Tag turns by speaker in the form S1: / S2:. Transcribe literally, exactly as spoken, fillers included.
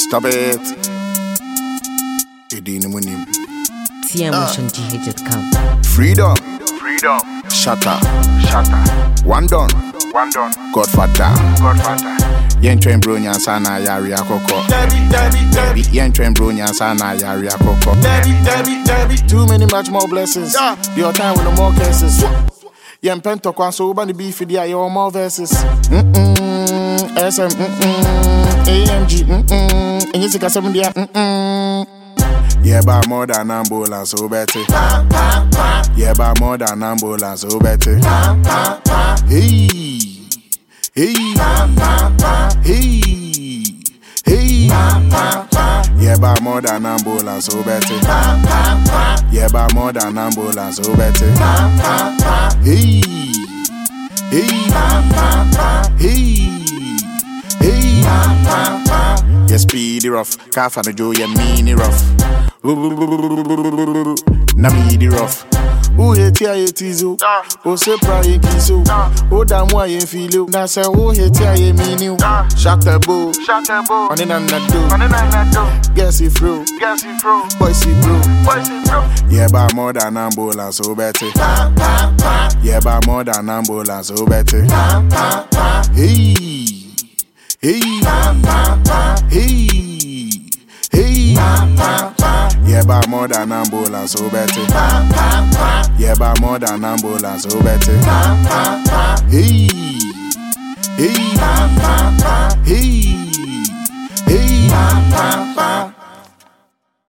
S1: Stop it. Edini munim.
S2: T M Motion G H dot com.
S1: Freedom.
S3: Freedom.
S1: Shatter.
S3: Shatter.
S1: One done.
S3: One done.
S1: Godfather.
S3: Godfather.
S1: Yen train bro nyansana yari akoko.
S3: Debbie, Debbie, Debbie.
S1: Yen train bro nyansana yari akoko.
S3: Debbie, Debbie, Debbie.
S1: Too many much more blessings.
S3: Yeah.
S1: Your time with no more cases. Yen pento kwa so bani beef dia your more verses. Mm mm. S M mm mm. A M G mm mm. And you see seven dia mm mm. Yeah, but more than ambulance, so better. Yeah, but more than ambulance, so better. Hey, hey, hey, hey. Yeah, but more than ambulance, so better. Yeah, but more than ambulance, so better. Hey, hey, hey, hey. Yeah, speedy rough, calf and the Joe, yeah, meany rough. Na me the rough. Who hate ya hate you? Oh se pray kiso. Oh da moi yen feel. Na say who hate ya ye mean you. Shatter bo.
S3: Shatter bo.
S1: On in and do.
S3: On in and do.
S1: Guess if bro.
S3: Guess if bro.
S1: Boy see bro.
S3: Boy see bro.
S1: Yeah, but more than ambulance, so better. Yeah, but more than ambulance, so better. Hey, hey, hey. Hey, yeah, but more than ambulance, so better. Yeah, but more than ambulance, so better. Hey, hey, hey, hey.